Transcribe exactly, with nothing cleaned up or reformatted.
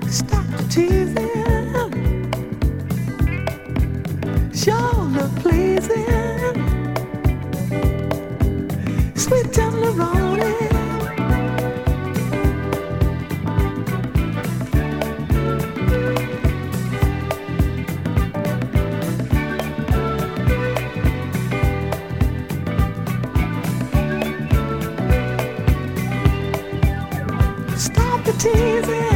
Stop the teasing, sure pleasing, sweet tenderoni. Stop the teasing.